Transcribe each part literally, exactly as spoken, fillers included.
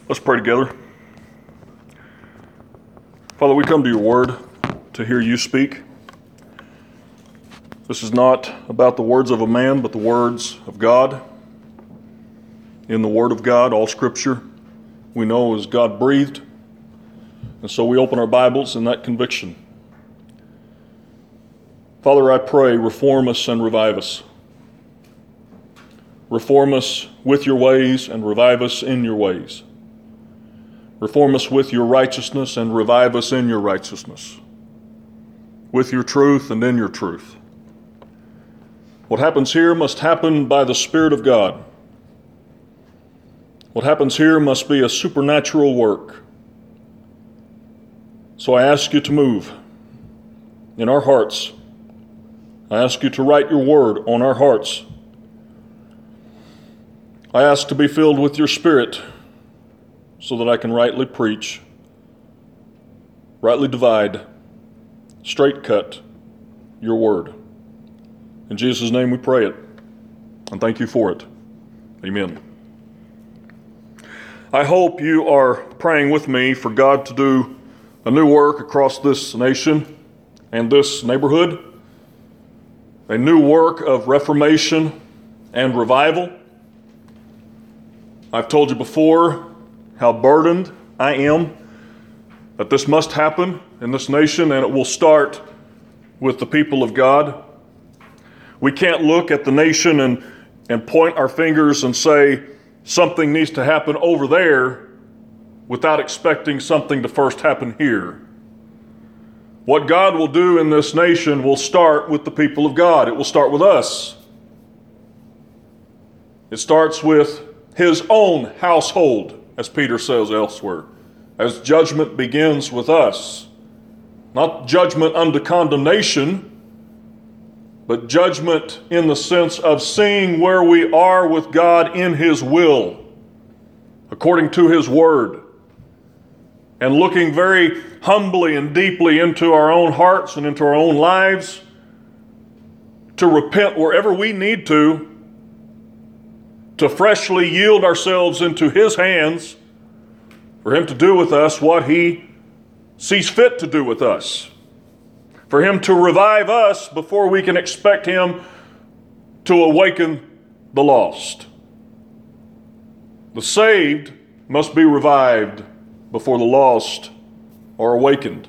Let's pray together. Father, we come to your word to hear you speak. This is not about the words of a man, but the words of God. In the word of God, all scripture we know is God-breathed. And so we open our Bibles in that conviction. Father, I pray, reform us and revive us. Reform us with your ways and revive us in your ways. Reform us with your righteousness and revive us in your righteousness. With your truth and in your truth. What happens here must happen by the Spirit of God. What happens here must be a supernatural work. So I ask you to move in our hearts. I ask you to write your word on our hearts. I ask to be filled with your Spirit so that I can rightly preach, rightly divide, straight cut your word. In Jesus' name we pray it, and thank you for it. Amen. I hope you are praying with me for God to do a new work across this nation and this neighborhood, a new work of reformation and revival. I've told you before how burdened I am that this must happen in this nation, and it will start with the people of God. We can't look at the nation and, and point our fingers and say something needs to happen over there without expecting something to first happen here. What God will do in this nation will start with the people of God. It will start with us. It starts with his own household, as Peter says elsewhere, as judgment begins with us. Not judgment unto condemnation, but judgment in the sense of seeing where we are with God in his will, according to his word, and looking very humbly and deeply into our own hearts and into our own lives to repent wherever we need to, to freshly yield ourselves into his hands for him to do with us what he sees fit to do with us, for him to revive us before we can expect him to awaken the lost. The saved must be revived before the lost are awakened.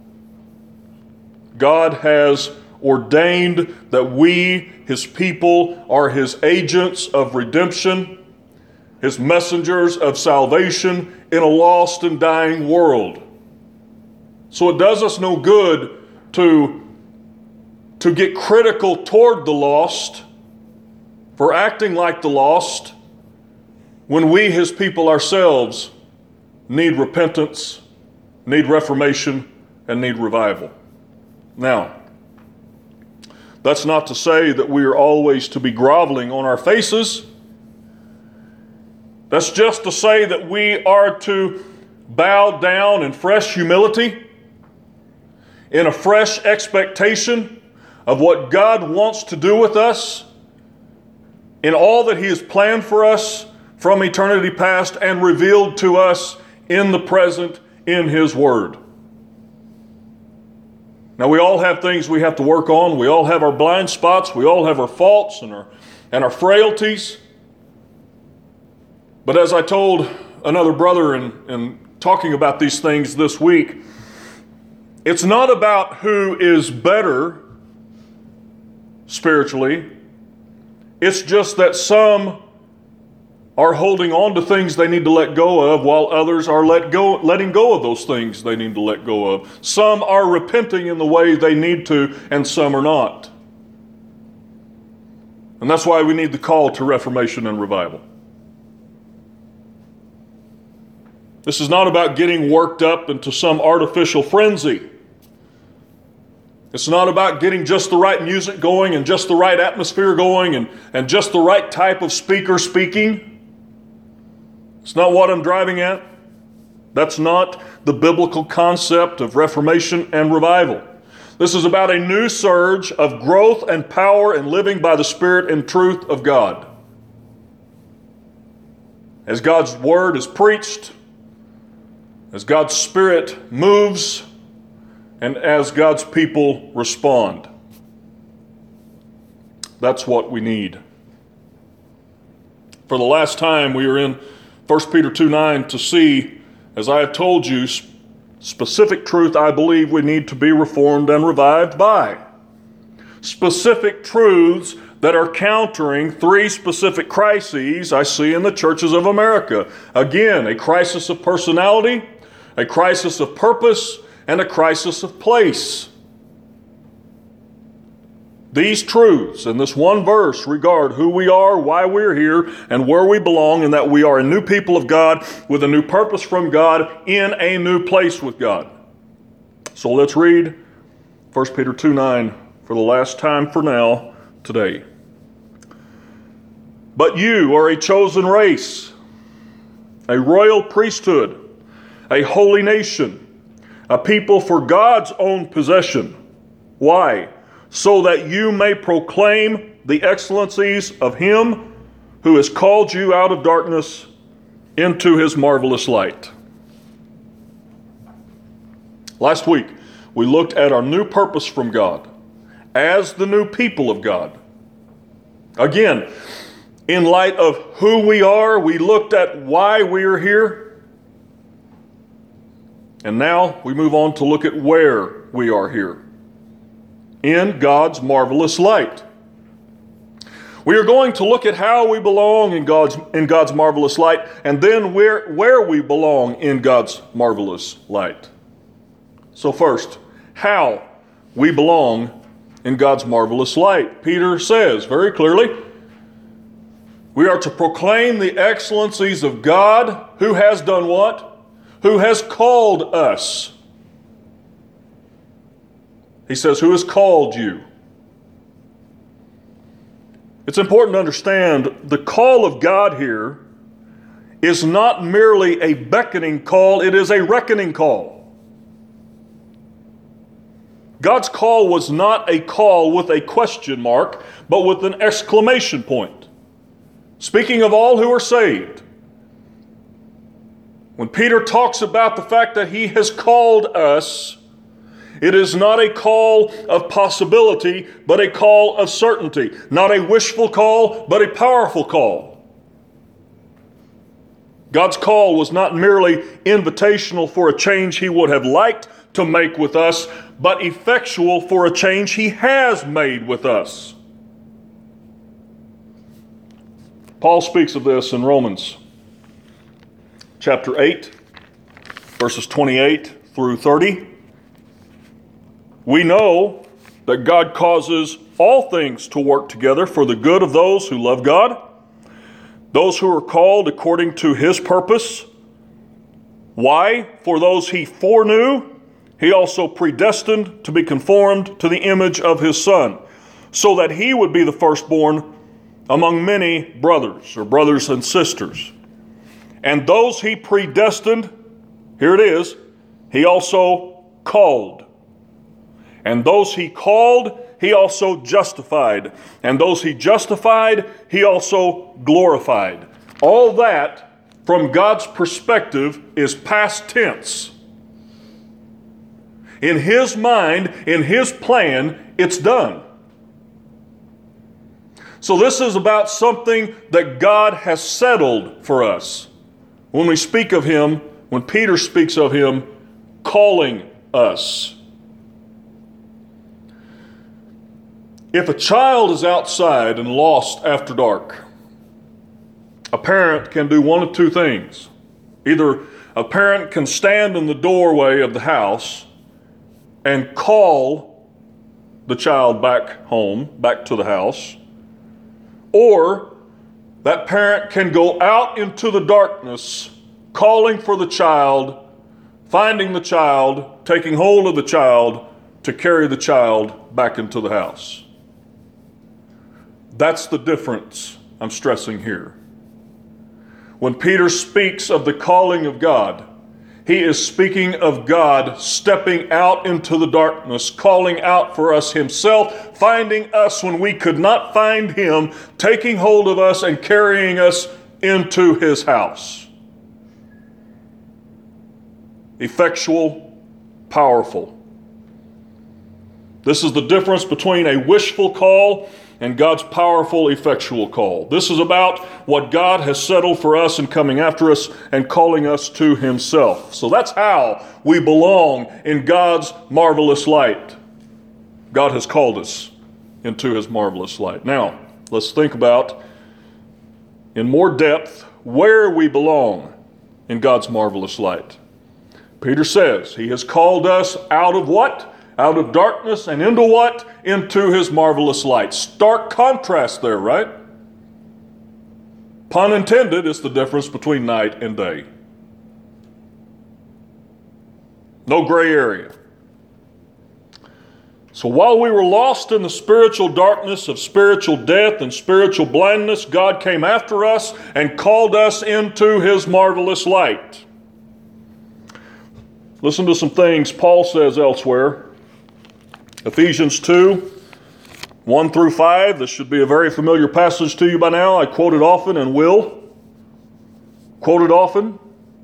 God has ordained that we, his people, are his agents of redemption, his messengers of salvation in a lost and dying world. So it does us no good to, to get critical toward the lost for acting like the lost when we, his people ourselves, need repentance, need reformation, and need revival. Now, that's not to say that we are always to be groveling on our faces. That's just to say that we are to bow down in fresh humility, in a fresh expectation of what God wants to do with us, in all that he has planned for us from eternity past and revealed to us in the present in his word. Now, we all have things we have to work on. We all have our blind spots. We all have our faults and our, and our frailties. But as I told another brother in, in talking about these things this week, it's not about who is better spiritually. It's just that some are holding on to things they need to let go of, while others are let go, letting go of those things they need to let go of. Some are repenting in the way they need to, and some are not. And that's why we need the call to reformation and revival. This is not about getting worked up into some artificial frenzy. It's not about getting just the right music going and just the right atmosphere going and, and just the right type of speaker speaking. It's not what I'm driving at. That's not the biblical concept of reformation and revival. This is about a new surge of growth and power and living by the Spirit and truth of God. As God's word is preached, as God's Spirit moves and as God's people respond. That's what we need. For the last time, we are in First Peter two nine to see, as I have told you, specific truth I believe we need to be reformed and revived by. Specific truths that are countering three specific crises I see in the churches of America. Again, a crisis of personality, a crisis of purpose, and a crisis of place. These truths in this one verse regard who we are, why we're here, and where we belong, and that we are a new people of God with a new purpose from God in a new place with God. So let's read First Peter two nine for the last time for now today. But you are a chosen race, a royal priesthood, a holy nation, a people for God's own possession. Why? So that you may proclaim the excellencies of Him who has called you out of darkness into His marvelous light. Last week, we looked at our new purpose from God as the new people of God. Again, in light of who we are, we looked at why we are here. And now we move on to look at where we are here. In God's marvelous light. We are going to look at how we belong in God's, in God's marvelous light, and then where, where we belong in God's marvelous light. So first, how we belong in God's marvelous light. Peter says very clearly, we are to proclaim the excellencies of God who has done what? Who has called us. He says, who has called you? It's important to understand the call of God here is not merely a beckoning call, it is a reckoning call. God's call was not a call with a question mark, but with an exclamation point. Speaking of all who are saved, when Peter talks about the fact that He has called us, it is not a call of possibility, but a call of certainty. Not a wishful call, but a powerful call. God's call was not merely invitational for a change He would have liked to make with us, but effectual for a change He has made with us. Paul speaks of this in Romans chapter eight, verses twenty-eight through thirty. We know that God causes all things to work together for the good of those who love God, those who are called according to His purpose. Why? For those He foreknew, He also predestined to be conformed to the image of His Son, so that He would be the firstborn among many brothers, or brothers and sisters. And those He predestined, here it is, He also called. And those He called, He also justified. And those He justified, He also glorified. All that, from God's perspective, is past tense. In His mind, in His plan, it's done. So this is about something that God has settled for us. When we speak of Him, when Peter speaks of Him calling us. If a child is outside and lost after dark, a parent can do one of two things. Either a parent can stand in the doorway of the house and call the child back home, back to the house, or that parent can go out into the darkness calling for the child, finding the child, taking hold of the child to carry the child back into the house. That's the difference I'm stressing here. When Peter speaks of the calling of God, he is speaking of God stepping out into the darkness, calling out for us Himself, finding us when we could not find Him, taking hold of us and carrying us into His house. effectual, powerful. This is the difference between a wishful call and God's powerful, effectual call. This is about what God has settled for us in coming after us and calling us to himself. So that's how we belong in God's marvelous light. God has called us into his marvelous light. Now, let's think about in more depth where we belong in God's marvelous light. Peter says he has called us out of what? Out of darkness and into what? Into his marvelous light. Stark contrast there, right? Pun intended, it's the difference between night and day. No gray area. So while we were lost in the spiritual darkness of spiritual death and spiritual blindness, God came after us and called us into his marvelous light. Listen to some things Paul says elsewhere. Ephesians two, one through five. This should be a very familiar passage to you by now. I quote it often and will quote it often.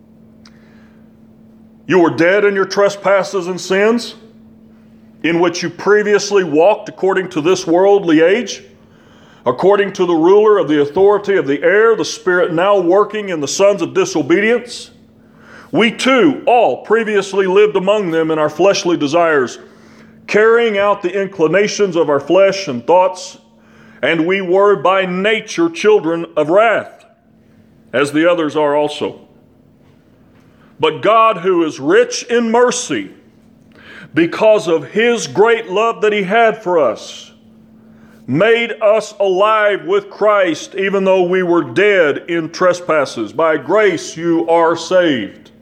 You were dead in your trespasses and sins, in which you previously walked according to this worldly age, according to the ruler of the authority of the air, the spirit now working in the sons of disobedience. We too all previously lived among them in our fleshly desires, carrying out the inclinations of our flesh and thoughts, and we were by nature children of wrath, as the others are also. But God, who is rich in mercy, because of his great love that he had for us, made us alive with Christ, even though we were dead in trespasses. By grace you are saved.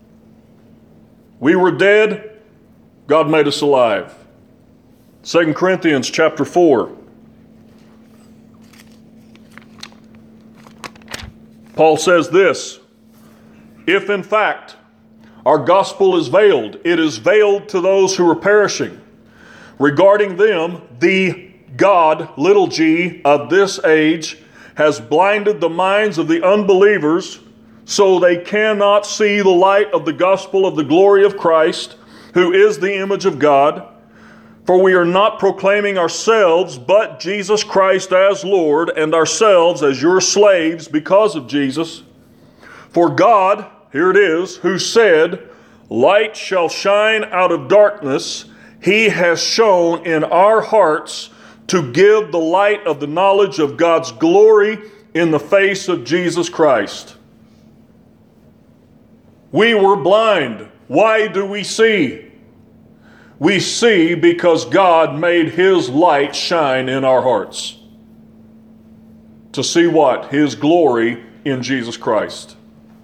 We were dead, God made us alive. Second Corinthians chapter four. Paul says this, if in fact our gospel is veiled, it is veiled to those who are perishing. Regarding them, the God, little g, of this age has blinded the minds of the unbelievers so they cannot see the light of the gospel of the glory of Christ, who is the image of God. For we are not proclaiming ourselves, but Jesus Christ as Lord, and ourselves as your slaves because of Jesus. For God, here it is, who said, light shall shine out of darkness, he has shone in our hearts to give the light of the knowledge of God's glory in the face of Jesus Christ. We were blind. Why do we see? We see because God made his light shine in our hearts. To see what? His glory in Jesus Christ.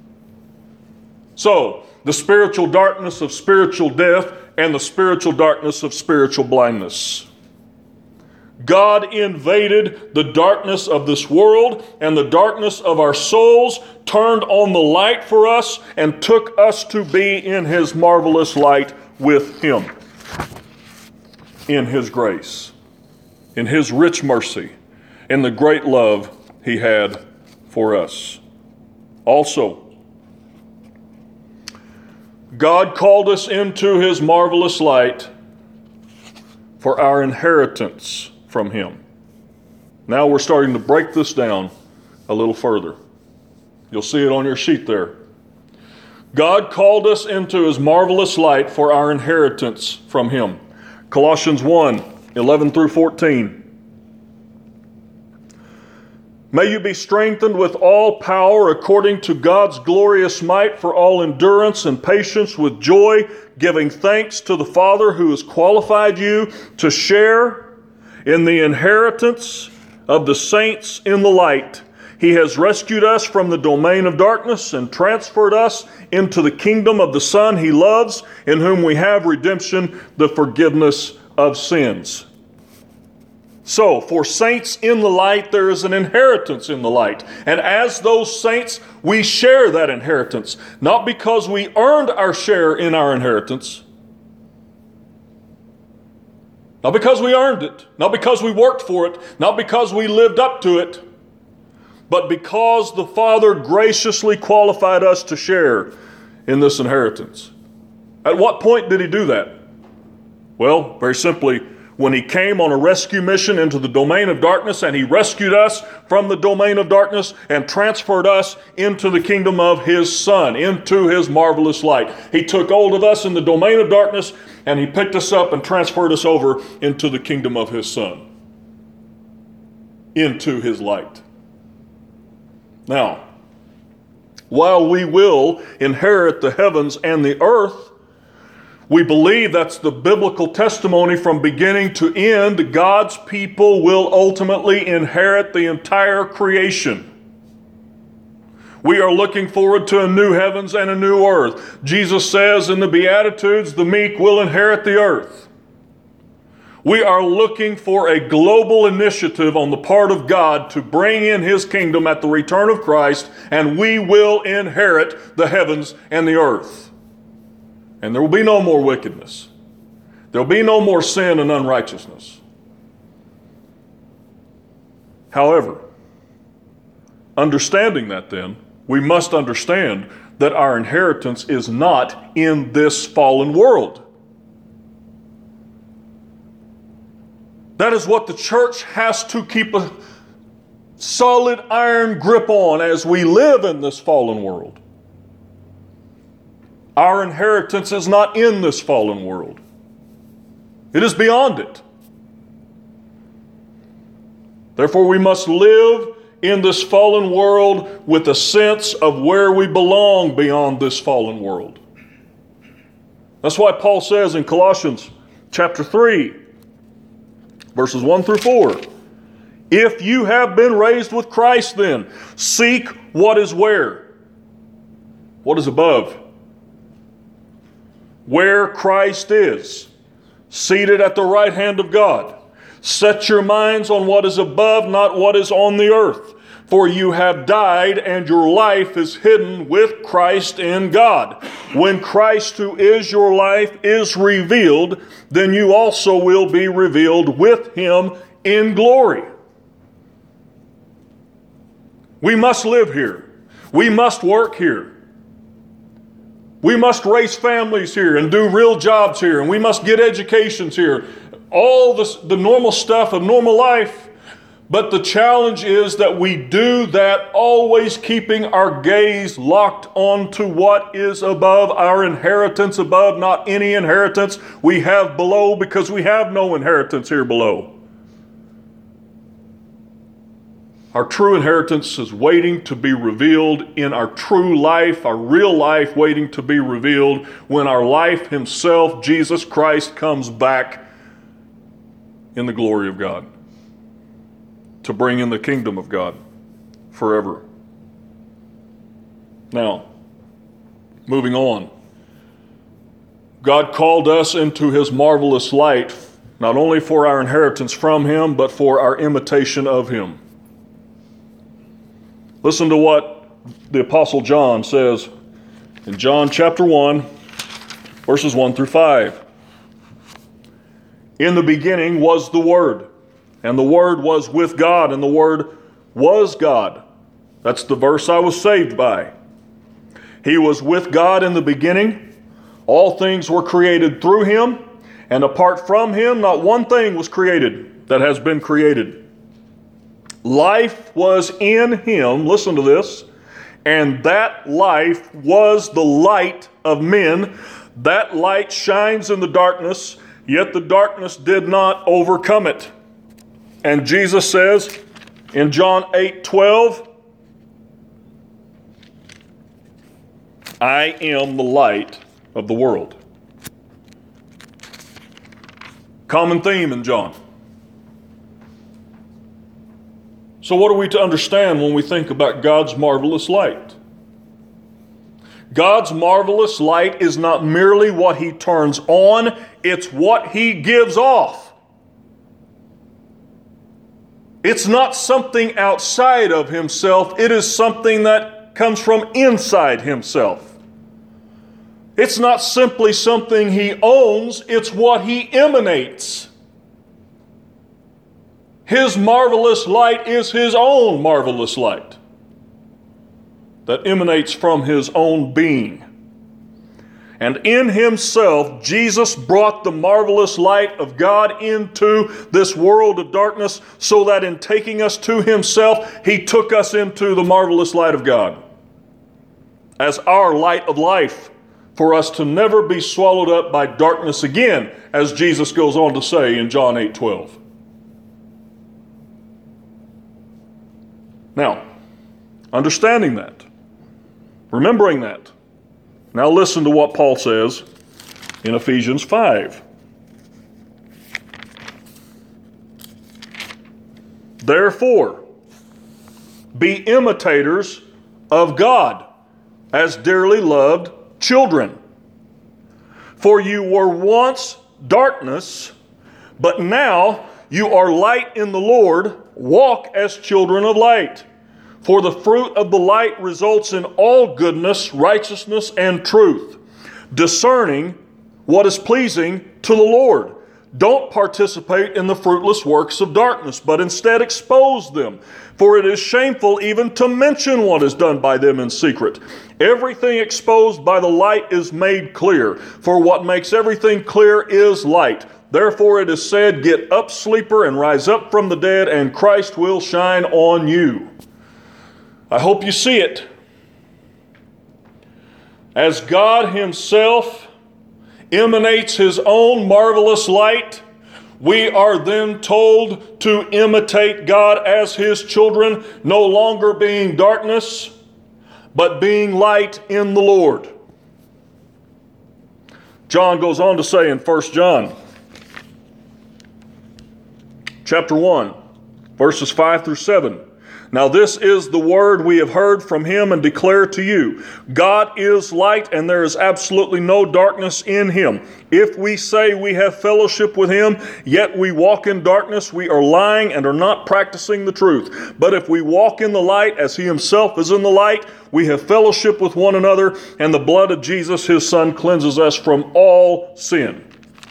So, the spiritual darkness of spiritual death and the spiritual darkness of spiritual blindness. God invaded the darkness of this world and the darkness of our souls, turned on the light for us, and took us to be in his marvelous light with him. In his grace, in his rich mercy, in the great love he had for us. Also, God called us into his marvelous light for our inheritance from him. Now we're starting to break this down a little further. You'll see it on your sheet there. God called us into his marvelous light for our inheritance from him. Colossians one, eleven through fourteen. May you be strengthened with all power according to God's glorious might for all endurance and patience with joy, giving thanks to the Father who has qualified you to share in the inheritance of the saints in the light. He has rescued us from the domain of darkness and transferred us into the kingdom of the Son he loves, in whom we have redemption, the forgiveness of sins. So, for saints in the light, there is an inheritance in the light. And as those saints, we share that inheritance. Not because we earned our share in our inheritance. Not because we earned it. Not because we worked for it. Not because we lived up to it. But because the Father graciously qualified us to share in this inheritance. At what point did he do that? Well, very simply, when he came on a rescue mission into the domain of darkness, and he rescued us from the domain of darkness and transferred us into the kingdom of his Son, into his marvelous light. He took hold of us in the domain of darkness, and he picked us up and transferred us over into the kingdom of his Son, into his light. Now, while we will inherit the heavens and the earth, we believe that's the biblical testimony from beginning to end. God's people will ultimately inherit the entire creation. We are looking forward to a new heavens and a new earth. Jesus says in the Beatitudes, the meek will inherit the earth. We are looking for a global initiative on the part of God to bring in his kingdom at the return of Christ, and we will inherit the heavens and the earth. And there will be no more wickedness. There will be no more sin and unrighteousness. However, understanding that then, we must understand that our inheritance is not in this fallen world. That is what the church has to keep a solid iron grip on as we live in this fallen world. Our inheritance is not in this fallen world. It is beyond it. Therefore, we must live in this fallen world with a sense of where we belong beyond this fallen world. That's why Paul says in Colossians chapter three, verses one through four, if you have been raised with Christ, then seek what is where? What is above? Where Christ is, seated at the right hand of God. Set your minds on what is above, not what is on the earth. For you have died, and your life is hidden with Christ in God. When Christ, who is your life, is revealed, then you also will be revealed with him in glory. We must live here. We must work here. We must raise families here and do real jobs here, and we must get educations here. All this, the normal stuff of normal life. But the challenge is that we do that always keeping our gaze locked onto what is above, our inheritance above, not any inheritance we have below, because we have no inheritance here below. Our true inheritance is waiting to be revealed in our true life, our real life waiting to be revealed when our life himself, Jesus Christ, comes back in the glory of God to bring in the kingdom of God forever. Now, moving on. God called us into his marvelous light, not only for our inheritance from him, but for our imitation of him. Listen to what the Apostle John says in John chapter one, verses one through five. In the beginning was the Word, and the Word was with God, and the Word was God. That's the verse I was saved by. He was with God in the beginning. All things were created through him, and apart from him, not one thing was created that has been created. Life was in him, listen to this, and that life was the light of men. That light shines in the darkness, yet the darkness did not overcome it. And Jesus says in John eight twelve, I am the light of the world. Common theme in John. So what are we to understand when we think about God's marvelous light? God's marvelous light is not merely what he turns on, it's what he gives off. It's not something outside of himself, it is something that comes from inside himself. It's not simply something he owns, it's what he emanates. His marvelous light is his own marvelous light that emanates from his own being. And in himself, Jesus brought the marvelous light of God into this world of darkness, so that in taking us to himself, he took us into the marvelous light of God as our light of life, for us to never be swallowed up by darkness again, as Jesus goes on to say in John eight twelve. Now, understanding that, remembering that, now listen to what Paul says in Ephesians five. Therefore, be imitators of God as dearly loved children. For you were once darkness, but now you are light in the Lord. Walk as children of light. For the fruit of the light results in all goodness, righteousness, and truth, discerning what is pleasing to the Lord. Don't participate in the fruitless works of darkness, but instead expose them. For it is shameful even to mention what is done by them in secret. Everything exposed by the light is made clear, for what makes everything clear is light. Therefore it is said, get up, sleeper, and rise up from the dead, and Christ will shine on you. I hope you see it. As God himself emanates his own marvelous light, we are then told to imitate God as his children, no longer being darkness, but being light in the Lord. John goes on to say in First John chapter one, verses five through seven. Now this is the word we have heard from him and declare to you. God is light, and there is absolutely no darkness in him. If we say we have fellowship with him, yet we walk in darkness, we are lying and are not practicing the truth. But if we walk in the light as he himself is in the light, we have fellowship with one another, and the blood of Jesus, his son, cleanses us from all sin.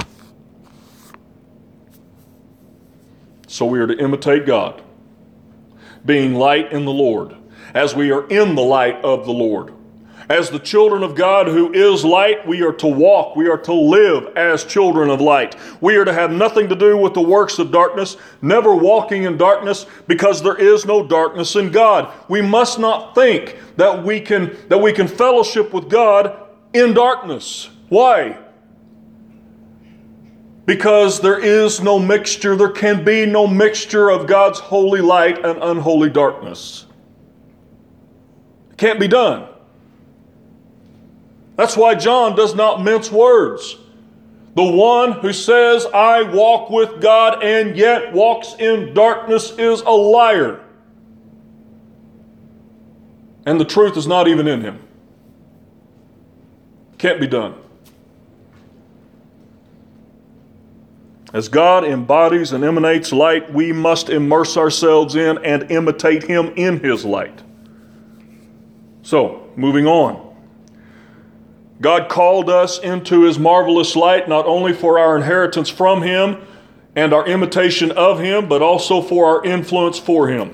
So we are to imitate God, being light in the Lord, as we are in the light of the Lord. As the children of God who is light, we are to walk, we are to live as children of light. We are to have nothing to do with the works of darkness, never walking in darkness, because there is no darkness in God. We must not think that we can, that we can fellowship with God in darkness. Why? Because there is no mixture, there can be no mixture of God's holy light and unholy darkness. It can't be done. That's why John does not mince words. The one who says, I walk with God and yet walks in darkness is a liar. And the truth is not even in him. Can't be done. As God embodies and emanates light, we must immerse ourselves in and imitate him in his light. So, moving on. God called us into his marvelous light, not only for our inheritance from him and our imitation of him, but also for our influence for him.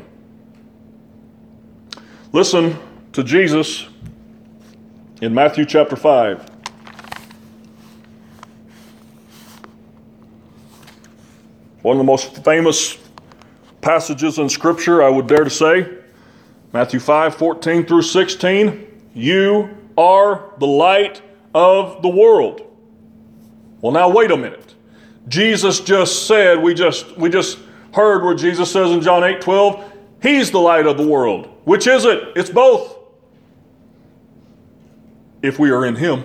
Listen to Jesus in Matthew chapter five. One of the most famous passages in Scripture, I would dare to say, Matthew five, fourteen through sixteen, you are the light of the world. Well, now wait a minute. Jesus just said, we just we just heard where Jesus says in John eight twelve, he's the light of the world. Which is it? It's both. If we are in him.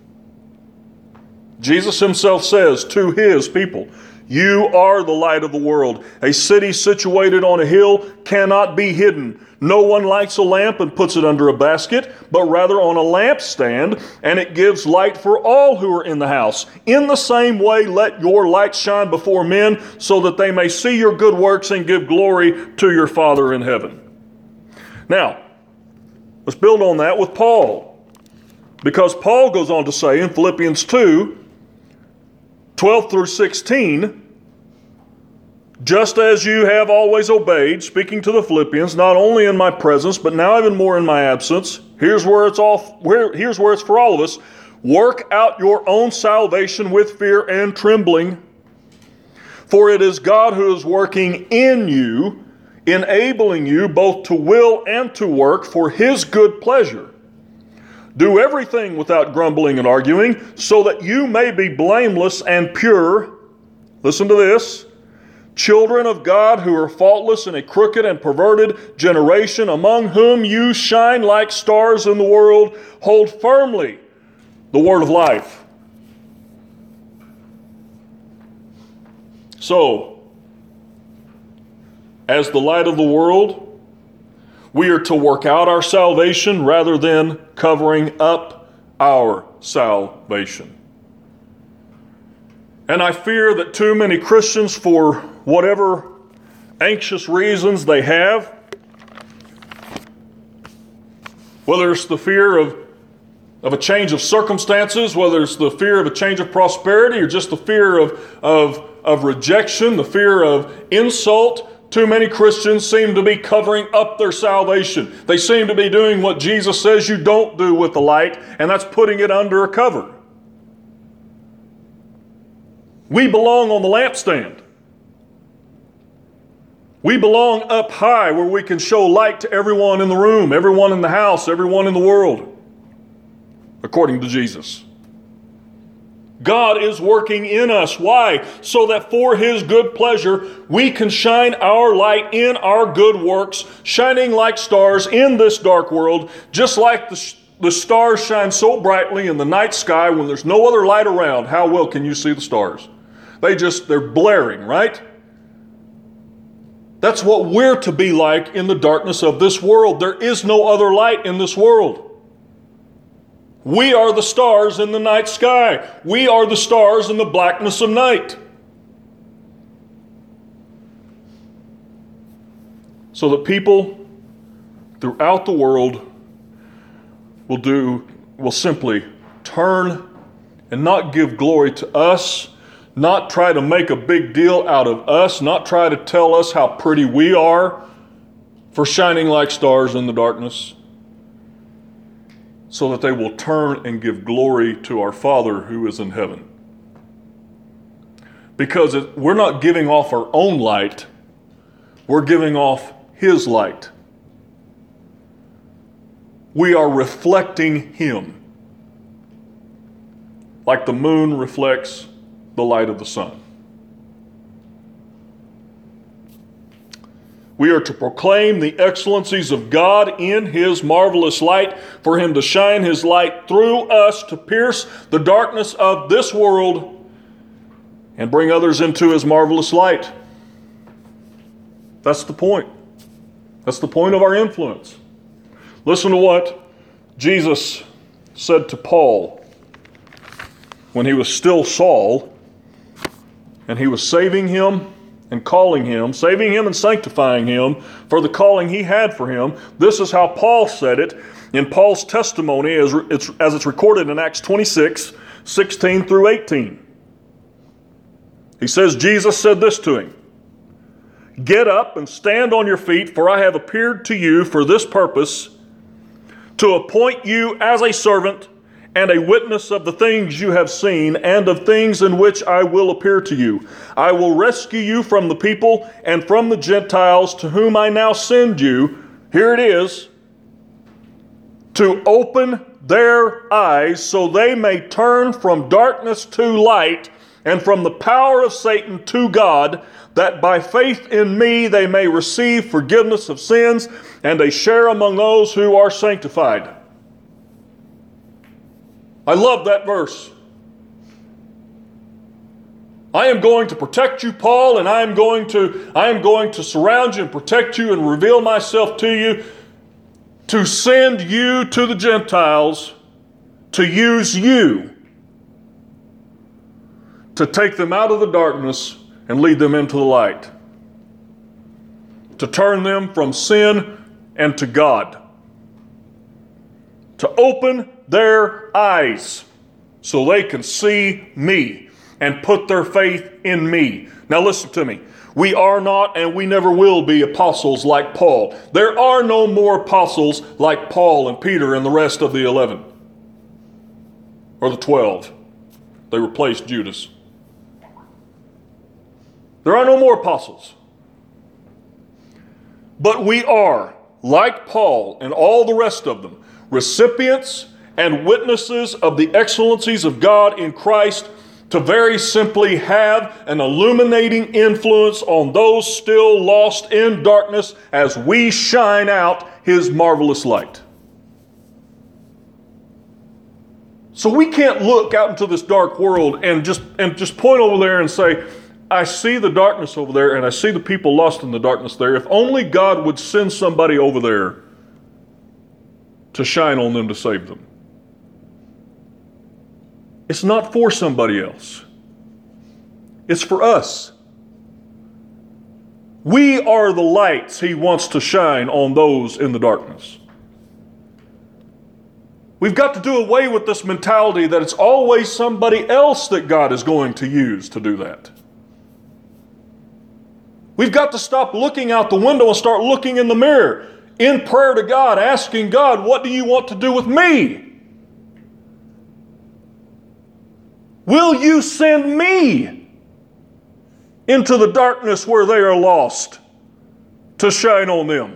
Jesus himself says to his people, you are the light of the world. A city situated on a hill cannot be hidden. No one lights a lamp and puts it under a basket, but rather on a lampstand, and it gives light for all who are in the house. In the same way, let your light shine before men, so that they may see your good works and give glory to your Father in heaven. Now, let's build on that with Paul, because Paul goes on to say in Philippians two, twelve through sixteen, just as you have always obeyed, speaking to the Philippians, not only in my presence, but now even more in my absence. Here's where it's all, where, here's where it's for all of us. Work out your own salvation with fear and trembling. For it is God who is working in you, enabling you both to will and to work for his good pleasure. Do everything without grumbling and arguing, so that you may be blameless and pure. Listen to this. Children of God who are faultless in a crooked and perverted generation, among whom you shine like stars in the world. Hold firmly the word of life. So, as the light of the world, we are to work out our salvation rather than covering up our salvation. And I fear that too many Christians, for whatever anxious reasons they have, whether it's the fear of, of a change of circumstances, whether it's the fear of a change of prosperity, or just the fear of, of, of rejection, the fear of insult, too many Christians seem to be covering up their salvation. They seem to be doing what Jesus says you don't do with the light, and that's putting it under a cover. We belong on the lampstand. We belong up high where we can show light to everyone in the room, everyone in the house, everyone in the world, according to Jesus. God is working in us. Why? So that for his good pleasure, we can shine our light in our good works, shining like stars in this dark world, just like the, the stars shine so brightly in the night sky when there's no other light around. How well can you see the stars? They just, they're blaring, right? That's what we're to be like in the darkness of this world. There is no other light in this world. We are the stars in the night sky. We are the stars in the blackness of night. So that people throughout the world will do, will simply turn and not give glory to us, not try to make a big deal out of us, not try to tell us how pretty we are for shining like stars in the darkness, so that they will turn and give glory to our Father who is in heaven. Because we're not giving off our own light, we're giving off his light. We are reflecting him, like the moon reflects the light of the sun. We are to proclaim the excellencies of God in his marvelous light, for him to shine his light through us to pierce the darkness of this world and bring others into his marvelous light. That's the point. That's the point of our influence. Listen to what Jesus said to Paul when he was still Saul, and he was saving him and calling him, saving him and sanctifying him for the calling he had for him. This is how Paul said it in Paul's testimony as it's, as it's recorded in Acts twenty-six, sixteen through eighteen. He says, Jesus said this to him, "Get up and stand on your feet, for I have appeared to you for this purpose, to appoint you as a servant and a witness of the things you have seen and of things in which I will appear to you. I will rescue you from the people and from the Gentiles to whom I now send you." Here it is. "To open their eyes so they may turn from darkness to light and from the power of Satan to God, that by faith in me they may receive forgiveness of sins and a share among those who are sanctified." I love that verse. I am going to protect you, Paul, and I am going to, I am going to surround you and protect you and reveal myself to you, to send you to the Gentiles, to use you, to take them out of the darkness and lead them into the light, to turn them from sin and to God, to open their eyes so they can see me and put their faith in me. Now listen to me. We are not and we never will be apostles like Paul. There are no more apostles like Paul and Peter and the rest of the eleven. Or the twelve. They replaced Judas. There are no more apostles. But we are, like Paul and all the rest of them, recipients and witnesses of the excellencies of God in Christ, to very simply have an illuminating influence on those still lost in darkness as we shine out His marvelous light. So we can't look out into this dark world and just and just point over there and say, I see the darkness over there and I see the people lost in the darkness there. If only God would send somebody over there to shine on them to save them. It's not for somebody else. It's for us. We are the lights He wants to shine on those in the darkness. We've got to do away with this mentality that it's always somebody else that God is going to use to do that. We've got to stop looking out the window and start looking in the mirror in prayer to God, asking God, what do you want to do with me? Will you send me into the darkness where they are lost to shine on them?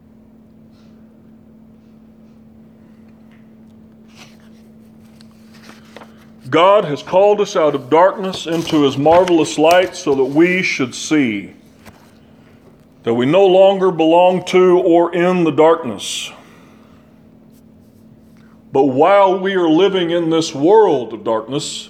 God has called us out of darkness into His marvelous light so that we should see that we no longer belong to or in the darkness. But while we are living in this world of darkness,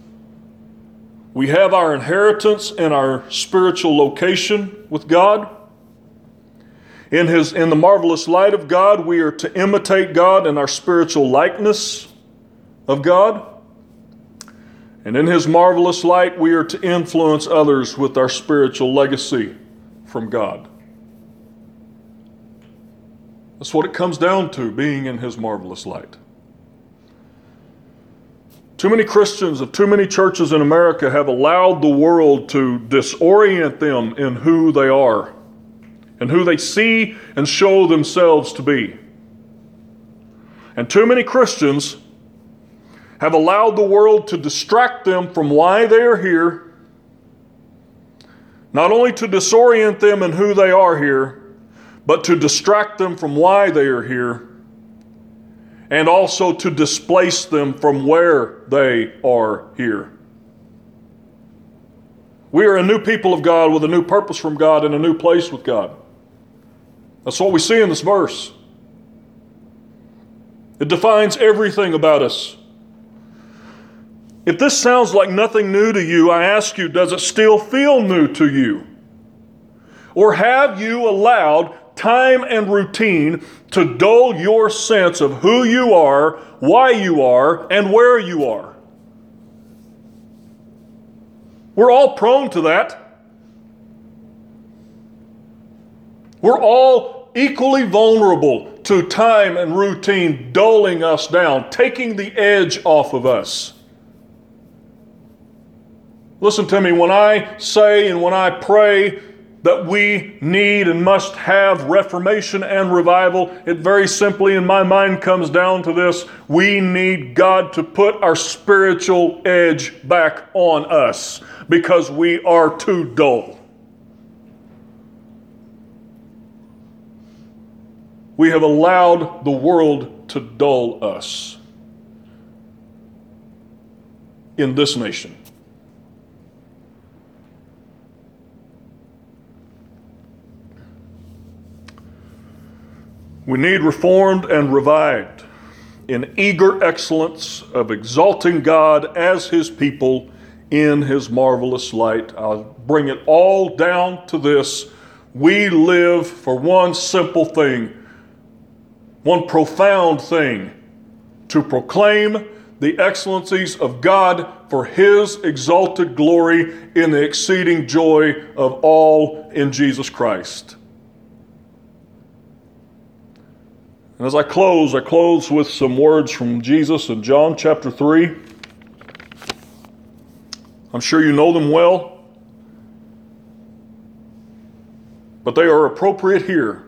we have our inheritance and our spiritual location with God. In His, in the marvelous light of God, we are to imitate God in our spiritual likeness of God. And in His marvelous light, we are to influence others with our spiritual legacy from God. That's what it comes down to, being in His marvelous light. Too many Christians of too many churches in America have allowed the world to disorient them in who they are and who they see and show themselves to be. And too many Christians have allowed the world to distract them from why they are here, not only to disorient them in who they are here, but to distract them from why they are here, and also to displace them from where they are here. We are a new people of God with a new purpose from God and a new place with God. That's what we see in this verse. It defines everything about us. If this sounds like nothing new to you, I ask you, does it still feel new to you? Or have you allowed time and routine to dull your sense of who you are, why you are, and where you are? We're all prone to that. We're all equally vulnerable to time and routine dulling us down, taking the edge off of us. Listen to me, when I say and when I pray that we need and must have reformation and revival, it very simply in my mind comes down to this: we need God to put our spiritual edge back on us because we are too dull. We have allowed the world to dull us in this nation. We need reformed and revived in eager excellence of exalting God as His people in His marvelous light. I'll bring it all down to this: we live for one simple thing, one profound thing, to proclaim the excellencies of God for His exalted glory in the exceeding joy of all in Jesus Christ. And as I close, I close with some words from Jesus in John chapter three. I'm sure you know them well. but they are appropriate here.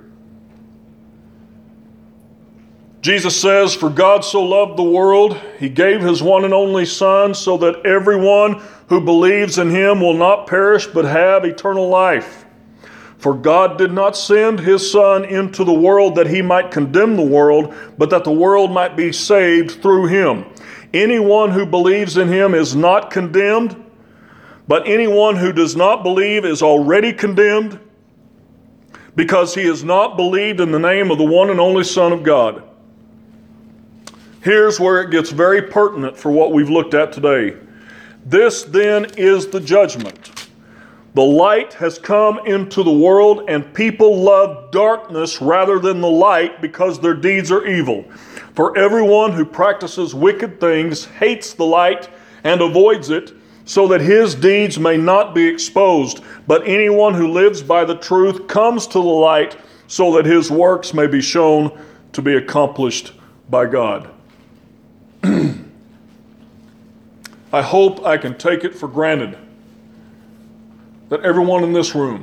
Jesus says, "For God so loved the world, he gave his one and only Son, so that everyone who believes in him will not perish but have eternal life. For God did not send his Son into the world that he might condemn the world, but that the world might be saved through him. Anyone who believes in him is not condemned, but anyone who does not believe is already condemned, because he has not believed in the name of the one and only Son of God." Here's where it gets very pertinent for what we've looked at today. "This then is the judgment. The light has come into the world, and people love darkness rather than the light because their deeds are evil. For everyone who practices wicked things hates the light and avoids it, so that his deeds may not be exposed. But anyone who lives by the truth comes to the light, so that his works may be shown to be accomplished by God." I hope I can take it for granted that everyone in this room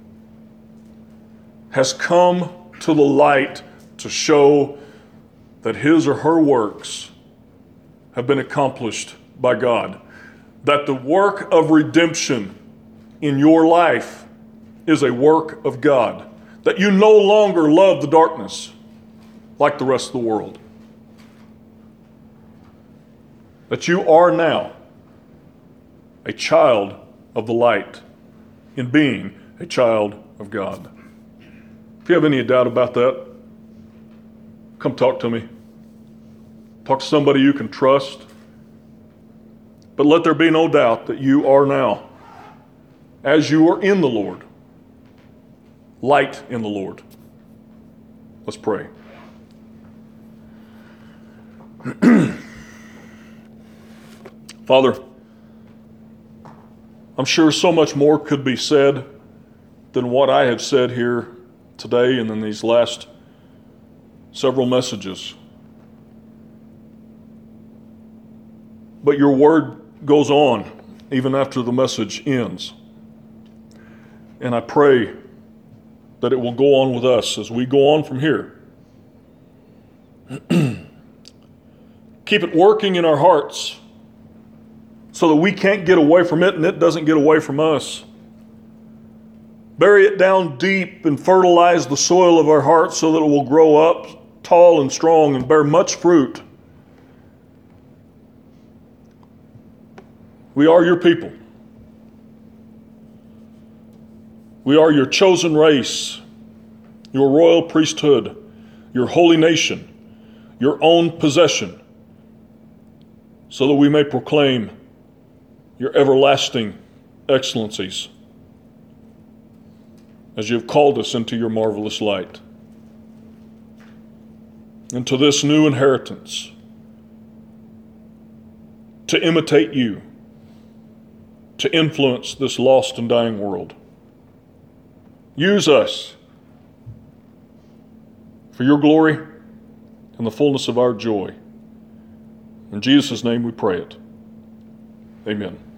has come to the light to show that his or her works have been accomplished by God. That the work of redemption in your life is a work of God. That you no longer love the darkness like the rest of the world. That you are now a child of the light in being a child of God. If you have any doubt about that, come talk to me. Talk to somebody you can trust. But let there be no doubt that you are now, as you are in the Lord, light in the Lord. Let's pray. Father, I'm sure so much more could be said than what I have said here today and in these last several messages. But your word goes on even after the message ends. And I pray that it will go on with us as we go on from here. Keep it working in our hearts so that we can't get away from it and it doesn't get away from us. Bury it down deep and fertilize the soil of our hearts so that it will grow up tall and strong and bear much fruit. We are your people. We are your chosen race, your royal priesthood, your holy nation, your own possession, so that we may proclaim your everlasting excellencies as you have called us into your marvelous light, into this new inheritance, to imitate you, to influence this lost and dying world. Use us for your glory and the fullness of our joy. In Jesus' name we pray it. Amen.